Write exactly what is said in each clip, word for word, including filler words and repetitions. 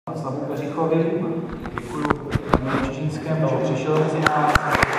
Václavu Peřichovi. Děkuji panu Čičínskému, že přišel mezi nás.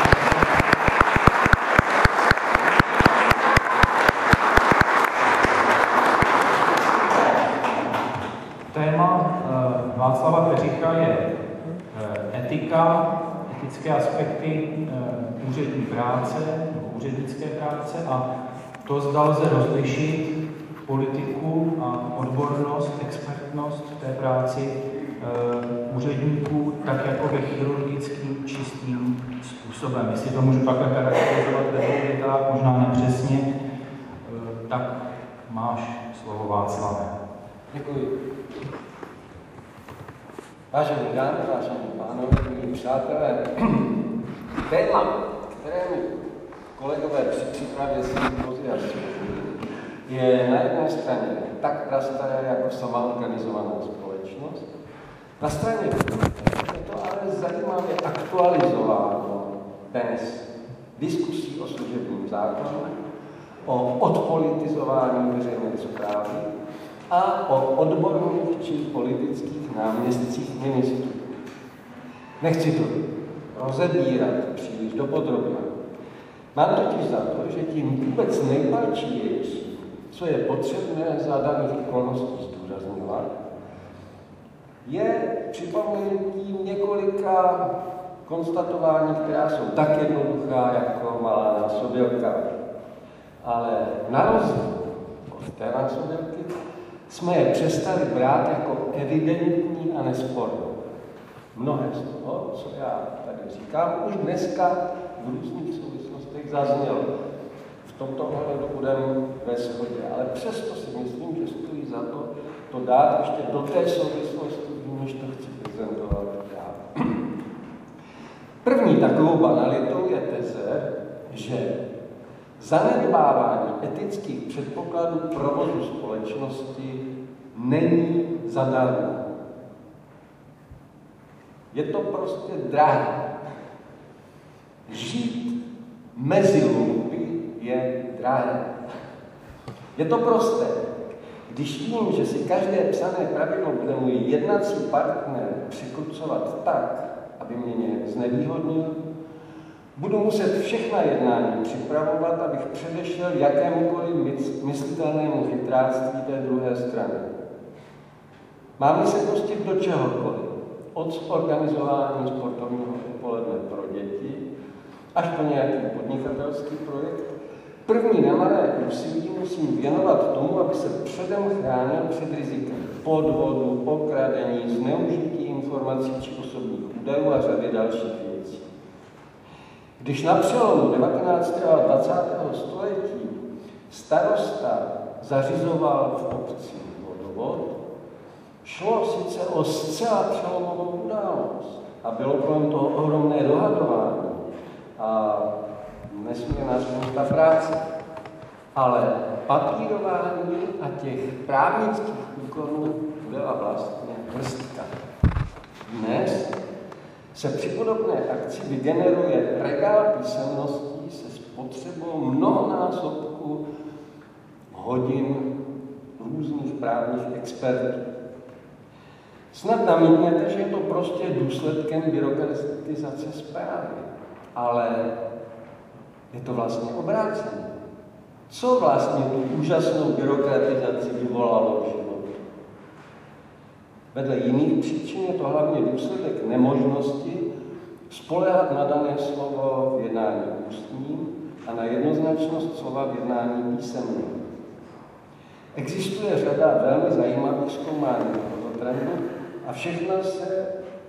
Téma Václava Peřicha je etika, etické aspekty úřední práce, nebo úřednické práce a to, zda lze rozlišit politiku a odbornost, expertnost v té práci e, úředníků tak jako ve chirurgickým čistým způsobem. Jestli to můžu takhle charakterizovat ve dvou větách, možná nepřesně, e, tak máš slovo, Václave. Děkuji. Vážení dámy, vážení pánové, milí přátelé, téma, kterému kolegové při přípravě sympozia je na jedné straně tak prastaré jako sama organizovaná společnost. Na straně druhé je to ale zajímavě aktualizováno dnes diskusí o služebním zákonu, o odpolitizování veřejné správy a o odborných či politických náměstcích ministrů. Nechci to rozebírat příliš dopodrobna. Mám totiž za to, že tím vůbec nejpalčivější, co je potřebné za daných okolností zdůrazňovat, je připomenutí několika konstatování, která jsou tak jednoduchá jako malá násobilka. Ale na rozdíl od té násobilky jsme je přestali brát jako evidentní a nesporné. Mnohé z toho, co já tady říkám, už dneska v různých souvislostech zaznělo. V tomto ohledu budeme ve shodě, ale přesto si myslím, že stojí za to to dát ještě do té souvislosti, než to chci prezentovat já. První takovou banalitou je teze, že zanedbávání etických předpokladů provozu společnosti není zadarmo. Je to prostě drahé. Žít mezi lumpy je drahé. Je to prosté. Když vím, že si každé psané pravidlo bude můj jednací partner překrucovat tak, aby mě nějak znevýhodnil, budu muset všechna jednání připravovat, abych předešel jakémukoliv myslitelnému chytráctví té druhé strany. Mám-li se pustit do čehokoliv, od organizování sportovního odpoledne pro děti až po nějaký podnikatelský projekt, první nemalé úsilí musím věnovat tomu, aby se předem chránil před rizikem podvodu, pokradení, zneužití informací či osobních údajů a řady dalších věcí. Když na přelomu devatenáctého a dvacátého století starosta zařizoval v obci vodovod, šlo sice o zcela přelomovou událost a bylo kolem toho ohromné dohadování a nesmírná spousta práce, ale papírování a těch právnických úkonů byla vlastně vrstka. Dnes se při podobné akci vygeneruje regál písemností se spotřebou mnohonásobku hodin různých právních expertů. Snad namítnete, že je to prostě důsledkem byrokratizace správy, ale je to vlastně obrácené. Co vlastně tu úžasnou byrokratizaci vyvolalo v životě? Vedle jiných příčin je to hlavně důsledek nemožnosti spoléhat na dané slovo v jednání ústním a na jednoznačnost slova v jednání písemném. Existuje řada velmi zajímavých zkoumání tohoto trendu a všechno se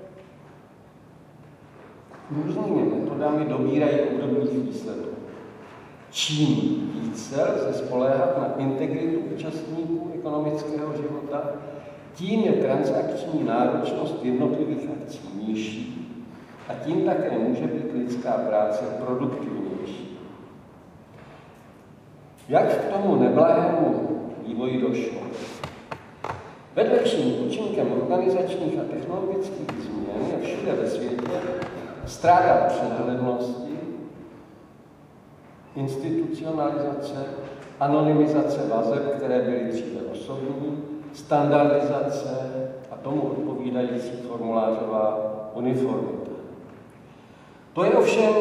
různými metodami dobírají obdobných výsledků. Čím více lze spoléhat na integritu účastníků ekonomického života, tím je transakční náročnost jednotlivých akcí nižší a tím také může být lidská práce produktivnější. Jak k tomu neblahému vývoji došlo? Vedlejším účinkem organizačních a technologických změn je všude ve světě ztráta přehlednosti, institucionalizace, anonymizace vazeb, které byly dříve osobní, standardizace a tomu odpovídající formulářová uniformita. To je ovšem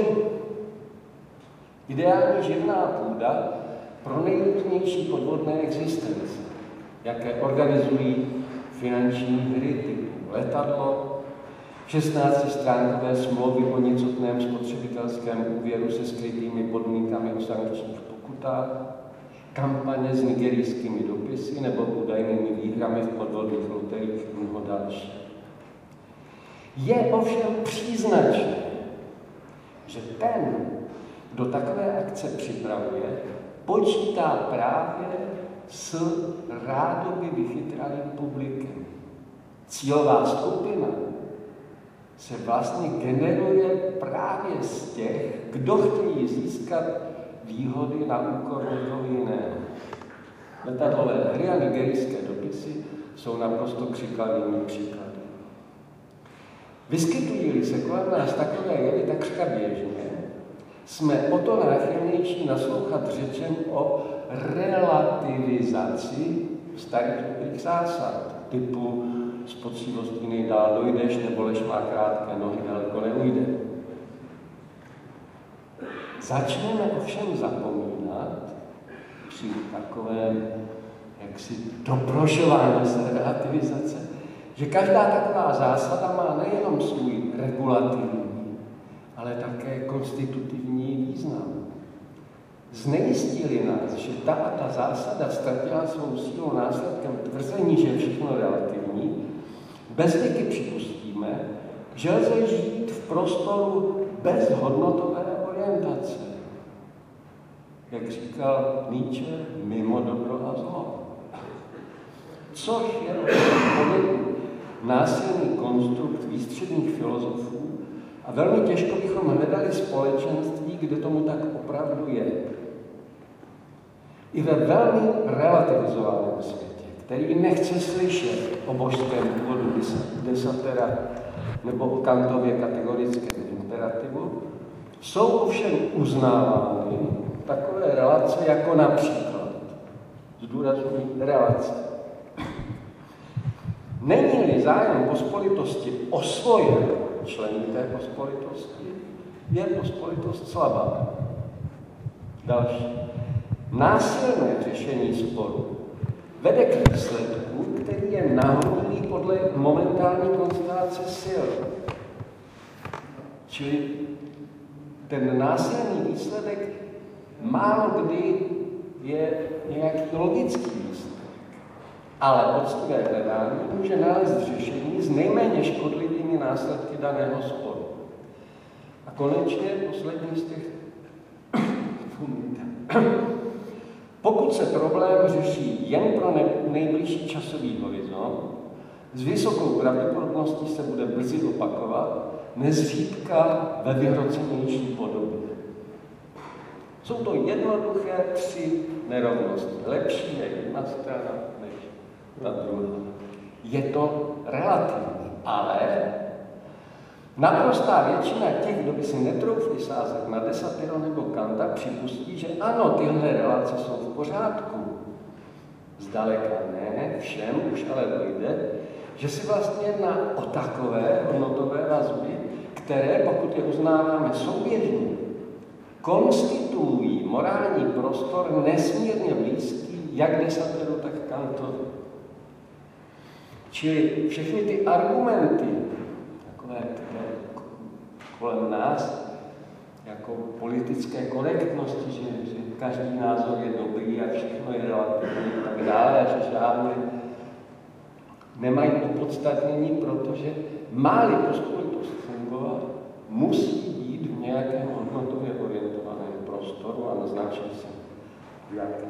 ideální živná půda pro nejrůznější podvodné existence, jaké organizují finanční hry typu letadlo, šestnáctistránkové smlouvy o nicotném spotřebitelském úvěru se skrytými podmínkami o sankčních pokutách, kampaně s nigerijskými dopisy nebo údajnými výhrami v podvodných loteriích a mnoho další. Je ovšem příznačné, že ten, kdo takové akce připravuje, počítá právě s rádoby vychytralým publikem. Cílová skupina se vlastně generuje právě z těch, kdo chtějí získat výhody na úkor někoho jiného. Letadlové hry a nigerijské dopisy jsou naprosto křiklavými příklady. Vyskytují-li se kolem nás takové jevy takřka běžně, jsme o to náchylnější naslouchat řečem o relativizaci starých dobrých zásad, typu s poctivostí nejdál dojdeš, nebo lež má krátké nohy, daleko neujde. Začneme ovšem zapomínat při takovém jaksi doprošování se relativizace, že každá taková zásada má nejenom svůj regulativní, ale také konstitutivní význam. Znejistili nás, že ta a ta zásada ztratila svou sílu následkem tvrzení, že je všechno relativní, bezděky připustíme, že lze žít v prostoru bez hodnotové orientace. Jak říkal Nietzsche, mimo dobro a zlo. Což je násilný konstrukt výstředních filozofů a velmi těžko bychom hledali společenství, kde tomu tak opravdu je. I ve velmi relativizovaném světě, který nechce slyšet o božském původu desatera nebo o Kantově kategorickém imperativu, jsou ovšem uznávány takové relace jako například, zdůrazňuji relace. Není-li zájem pospolitosti osvojit členy té pospolitosti, je pospolitost slabá. Další. Násilné řešení sporu vede k výsledku, který je nahodilý podle momentální konstelace sil. Čili ten násilný výsledek málo kdy je nějaký logický výsledek. Ale poctivé hledání může nalézt řešení s nejméně škodlivými následky daného sporu. A konečně poslední z těch pokud se problém řeší jen pro nejbližší časový horizont, s vysokou pravděpodobností se bude brzy opakovat, nezřídka ve vyhrocenější podobě. Jsou to jednoduché tři nerovnosti. Lepší je jedna strana než ta druhá. Je to relativní, ale naprostá většina těch, kdo by si netroufli sázet na desatero nebo Kanta, připustí, že ano, tyhle relace jsou v pořádku. Zdaleka ne, všem už ale dojde, že si vlastně jedná o takové hodnotové vazby, které, pokud je uznáváme souběžně, konstituují morální prostor nesmírně blízký jak desateru, tak Kantovi. Čili všechny ty argumenty, takové, které kolem nás, jako politické korektnosti, že, že každý názor je dobrý a všechno je relativní a tak dále, a že žádné nemají opodstatnění, protože má-li pospolitost fungovat, musí být v nějakém hodnotově orientovaném prostoru a naznačí se jaký.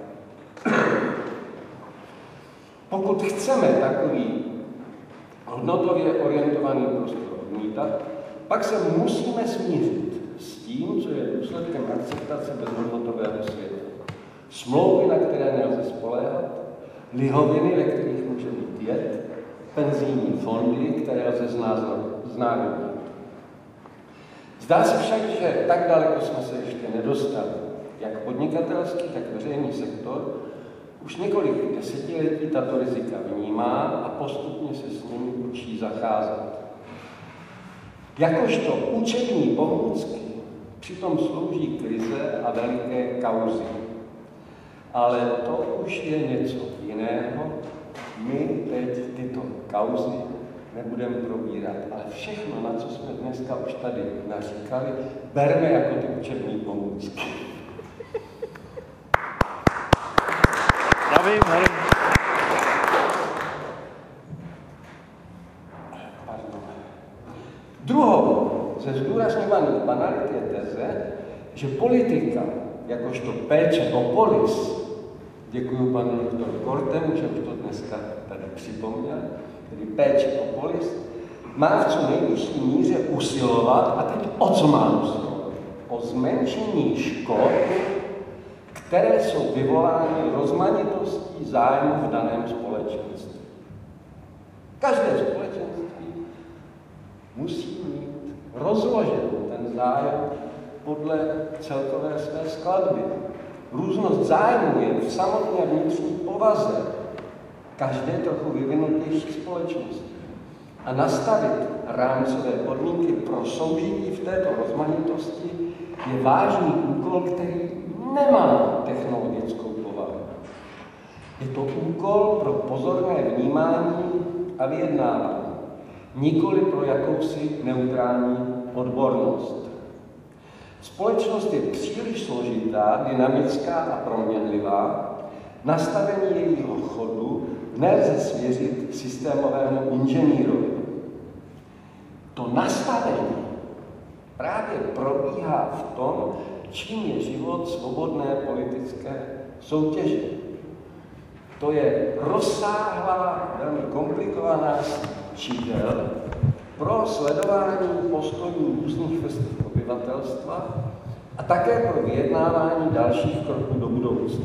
Pokud chceme takový hodnotově orientovaný prostor odmítat, pak se musíme smířit s tím, co je důsledkem akceptace bezhodnotového světa. Smlouvy, na které nelze spoléhat, lihoviny, ve kterých může být jed, penzijní fondy, které lze znárodnit. Zdá se však, že tak daleko jsme se ještě nedostali. Jak podnikatelský, tak veřejný sektor Už několik desetiletí tato rizika vnímá a postupně se s nimi učí zacházet. Jakožto učební pomůcky přitom slouží krize a veliké kauzy. Ale to už je něco jiného. My teď tyto kauzy nebudeme probírat, ale všechno, na co jsme dneska už tady naříkali, berme jako ty učební pomůcky. Já vím, ale... Druhou ze zdůrazňovaných banalit je teze, že politika, jakožto péče o polis, děkuji panu doktoru Kortemu, že už to dneska tady připomněl, tedy péče o polis, má v co nejvyšší míře usilovat, a teď o co má usilovat? O zmenšení škod, které jsou vyvolány rozmanitostí zájmu v daném společenství. Každé společenství musí mít rozložen ten zájem podle celkové své skladby. Různost zájmu je v samotné vnitřní povaze každé trochu vyvinutější společnosti. A nastavit rámcové podmínky pro soužití v této rozmanitosti je vážný úkol, který nemá technologickou povahu. Je to úkol pro pozorné vnímání a vyjednávání, nikoli pro jakousi neutrální odbornost. Společnost je příliš složitá, dynamická a proměnlivá. Nastavení jejího chodu nelze svěřit systémovému inženýrovi. To nastavení právě probíhá v tom, čím je život svobodné politické soutěže. To je rozsáhlá, velmi komplikovaná čítel pro sledování postojů různých vrstev obyvatelstva a také pro vyjednávání dalších kroků do budoucna.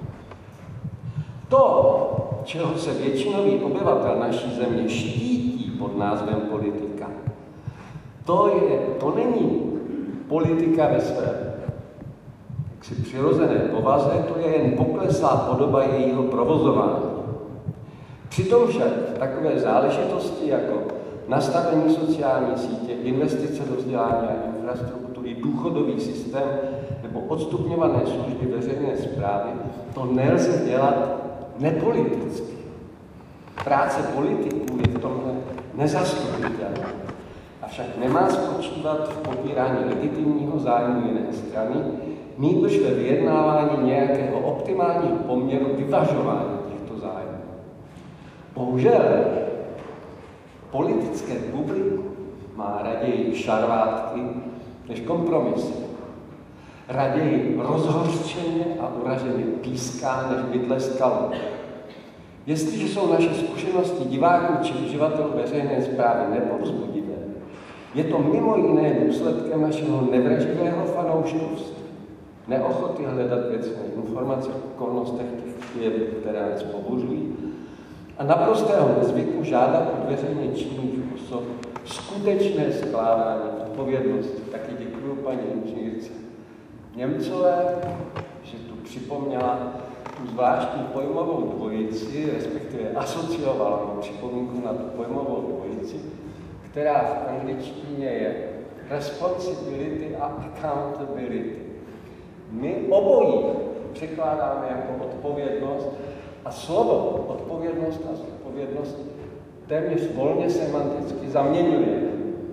To, čeho se většinový obyvatel naší země štítí pod názvem politika, to, je, to není politika ve své jaksi přirozené povaze, to je jen pokleslá podoba jejího provozování. Přitom však takové záležitosti jako nastavení sociální sítě, investice do vzdělání a infrastruktury, důchodový systém nebo odstupňované služby veřejné správy, to nelze dělat nepoliticky. Práce politiků je v tomhle nezastupitelná. Avšak nemá spočívat v popírání legitimního zájmu jiné strany, nýbrž ve vyjednávání nějakého optimálního poměru vyvažování těchto zájmů. Bohužel, politické publikum má raději šarvátky než kompromisy. Raději rozhořčeně a uraženě píská, než by tleskalo. Jestliže jsou naše zkušenosti diváků či uživatelů veřejné zprávy nepovzbudivé, je to mimo jiné důsledkem našeho nevraživého fanouškovství, neochoty hledat věcné informace o okolnostech těch jevů, které nás pobuřují, a naprostého nezvyku žádat od veřejně činných osob skutečné skládání odpovědnosti. Taky děkuji paní inženýrce Němcové, že tu připomněla tu zvláštní pojmovou dvojici, respektive asociovala připomínku na tu pojmovou dvojici, která v angličtině je responsibility a accountability. My obojí překládáme jako odpovědnost a slovo odpovědnost a zodpovědnost téměř volně semanticky zaměňujeme.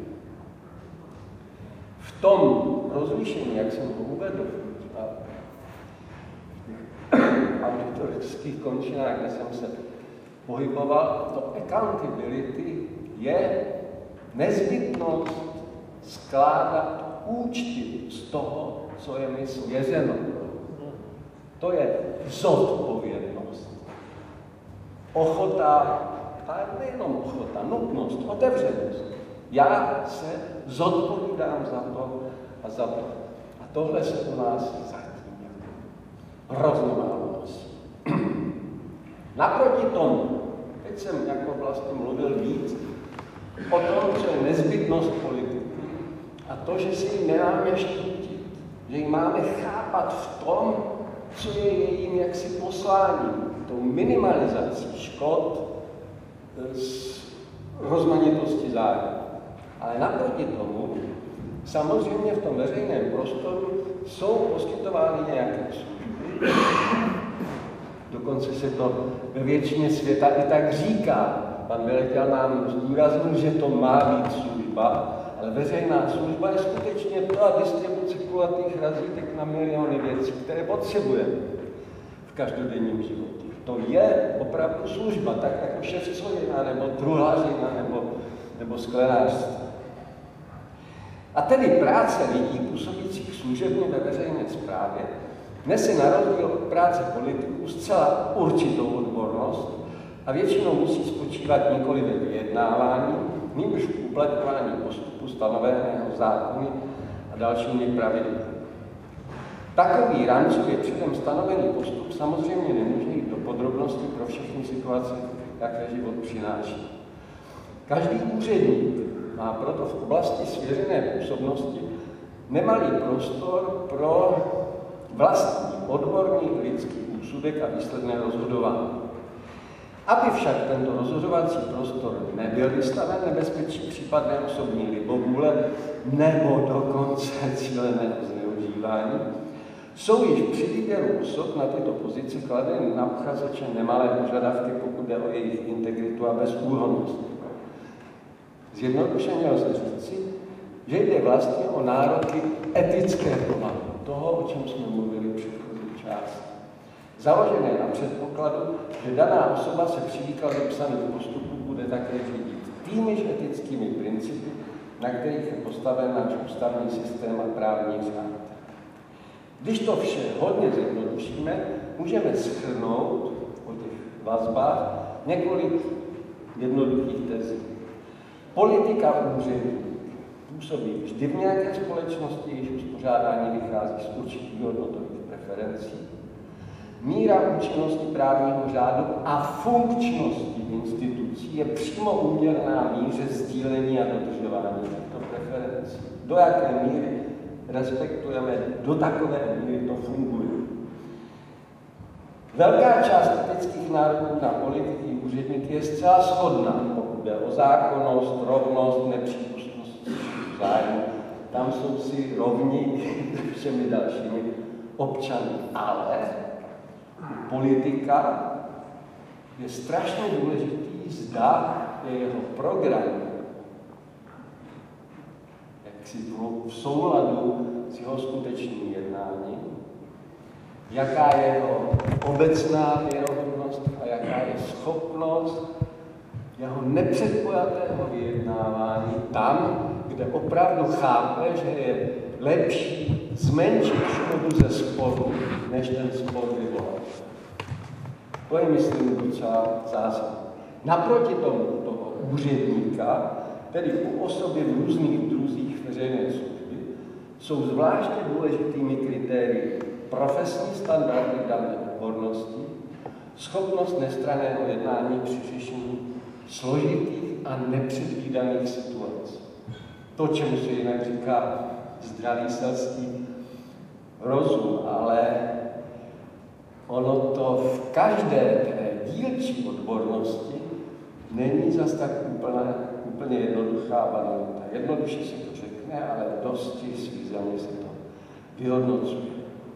V tom rozlišení, jak jsem ho uvedl, a v auditorských končinách, kde jsem se pohyboval, to accountability je nezbytnost skládat účty z toho, co je mi svěřeno. To je zodpovědnost. Ochota, ale nejenom ochota, nutnost, otevřenost. Já se zodpovídám za to a za to. A tohle se u nás zatím hrozně málo nosí. Naproti tomu, teď jsem jako vlastně mluvil víc o tom, co je nezbytnost politiky a to, že si ji nemáme štítit, že ji máme chápat v tom, co je jejím jaksi posláním. tou minimalizací škod z rozmanitosti zájmu. Ale naproti tomu, samozřejmě v tom veřejném prostoru jsou poskytovány nějaké služby. Dokonce se to ve většině světa i tak říká. Pan velitel nám zdůraznil, že to má být služba, ale veřejná služba je skutečně ta distribuce kulatých razítek na miliony věcí, které potřebujeme v každodenním životě. To je opravdu služba, tak jako ševcovina, nebo truhlařina, nebo, nebo sklenářství. A tedy práce lidí působících služebně ve veřejné správě nese na rozdíl od práce politiků zcela určitou odbornost a většinou musí spočívat nikoli ve vyjednávání, nýbrž v uplatňování postupu stanoveného zákony a dalšími pravidly. Takový rámcově předem stanovený postup samozřejmě nemůže jít do podrobností pro všechny situace, jaké život přináší. Každý úředník má proto v oblasti svěřené působnosti nemalý prostor pro vlastní odborný lidský úsudek a výsledné rozhodování. Aby však tento rozhodovací prostor nebyl vystaven nebezpečí případné osobní libovůle nebo dokonce cíleného zneužívání, jsou již při výběru osob na tyto pozice kladeny na uchazeče nemalé požadavky, pokud jde o jejich integritu a bezúhonnost. Zjednodušeně lze říci, že jde vlastně o nároky etické povahy, toho, o čem jsme mluvili v předchozí části. Založené na předpokladu, že daná osoba se při výkladu psaných postupů bude také řídit týmiž etickými principy, na kterých je postaven náš ústavní systém a právní řád. Když to vše hodně zjednodušíme, můžeme shrnout o těch vazbách několik jednoduchých tezí. Politika úředník působí vždy v nějaké společnosti, jejíž uspořádání vychází z určitých hodnotových preferencí. Míra účinnosti právního řádu a funkčnosti institucí je přímo úměrná míře sdílení a dodržování těchto preferencí. Do jaké míry respektujeme, do takové míry to funguje. Velká část etických nároků na politiky úředníky je zcela shodná, pokud jde o zákonnost, rovnost, nepřípustnost zájmu. Tam jsou si rovní všemi dalšími občany. Ale politika je strašně důležitý, zda je jeho program jaksi v souladu s jeho skutečným jednáním, jaká je jeho obecná věrohodnost a jaká je schopnost jeho nepředpojatého vyjednávání tam, kde opravdu chápe, že je lepší zmenšit škodu ze sporu, než ten spor vyvolat. To je, myslím, docela zásadní. Naproti tomu toho úředníka, tedy u osoby v různých druzích veřejné služby, jsou zvláště důležitými kritérii profesní standardy dané odbornosti, schopnost nestranného jednání při řešení složitých a nepředvídaných situací. To, čemu se jinak říká zdravý selský rozum, ale ono to v každé té dílčí odbornosti není zas tak úplně, úplně jednoduchá banalita. Jednoduše se to řekne, ale dosti svízelně se to vyhodnocuje.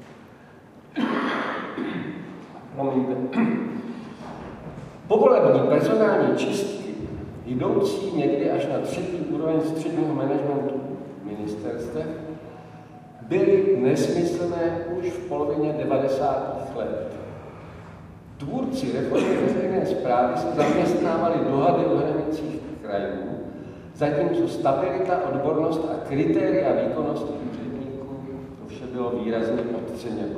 Promiňte. Povolební personální čistky, jdoucí někdy až na třetí úroveň středního managementu ministerstev, byly nesmyslné už v polovině devadesátých let. Tvůrci reformy veřejné správy se zaměstnávali dohady o hranicích krajů, zatímco stabilita, odbornost a kritéria výkonnosti úředníků, to vše bylo výrazně podceněno.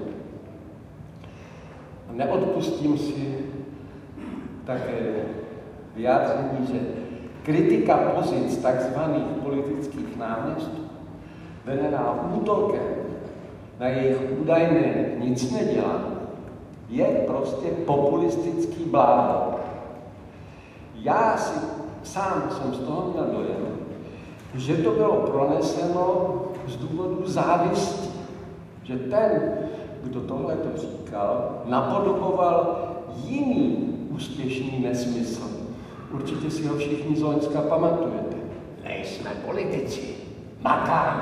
Neodpustím si také vyjádření, že kritika pozic tzv. Politických náměstků, vedená útokem na jejich údajné nic nedělání, je prostě populistický blábol. Já si sám jsem z toho měl dojem, že to bylo proneseno z důvodu závisti, že ten, kdo tohle to říkal, napodoboval jiný úspěšný nesmysl. Určitě si ho všichni z Loňska pamatujete. Nejsme politici, makáme.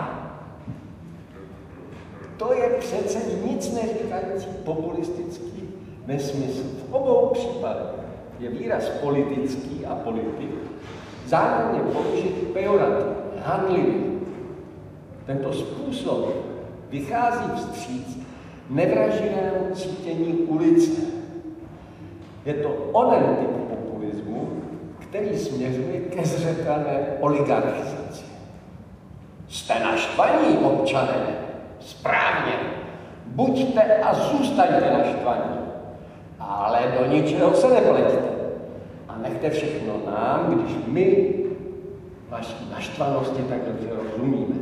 To je přece nic neříkající populistický nesmysl. V obou případech je výraz politický a politik zároveň použit pejorativně, hanlivě. Tento způsob vychází vstříc nevraživému cítění ulice. Je to onen typ populismu, který směřuje ke zřetelné oligarchizaci. Jste naštvaní, občané? Správně. Buďte a zůstaňte naštvaní. Ale do ničeho se nepleťte. A nechte všechno nám, když my vaší naštvanosti tak dobře rozumíme.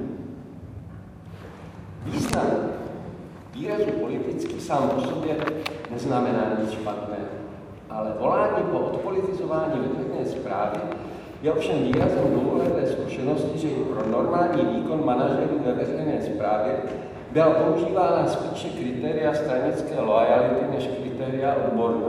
Význam výrazu politický sám o sobě neznamená nic špatného, ale volání po odpolitizování veřejné správy je ovšem výrazem dlouholeté zkušenosti, že i pro normální výkon manažerů ve veřejné správě byla používána spíše kritéria stranické loajality než kritéria odborná.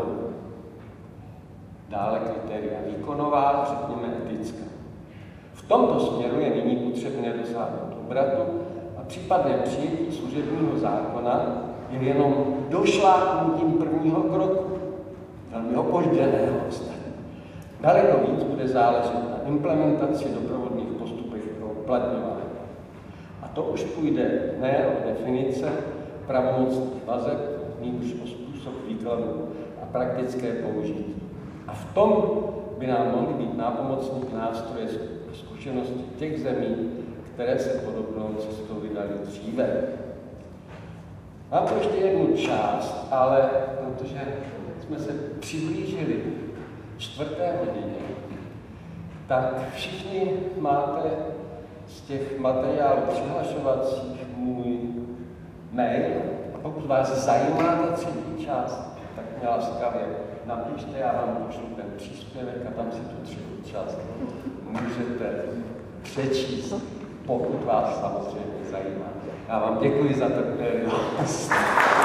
Dále kritéria výkonová, řekněme etická. V tomto směru je nyní potřebné dosáhnout obratu a případné přijetí služebního zákona je jenom došlápnutím prvního kroku, velmi opožděného ostatně. Daleko víc bude záležet na implementaci doprovodných postupech pro uplatňování. A to už půjde ne o definice pravomocných vazeb, nýbrž o způsob výkladu a praktické použití. A v tom by nám mohly být nápomocní nástroje zkušenosti těch zemí, které se podobnou cestou vydali dříve. Mám tu ještě jednu část, ale protože jsme se přiblížili čtvrté hodině, tak všichni máte z těch materiálů přihlašovacích můj mail. A pokud vás zajímá ta třetí část, tak mě laskavě napište, já vám pošlu ten příspěvek a tam si tu třetí část můžete přečíst, pokud vás samozřejmě zajímá. Já vám děkuji za trpělivost.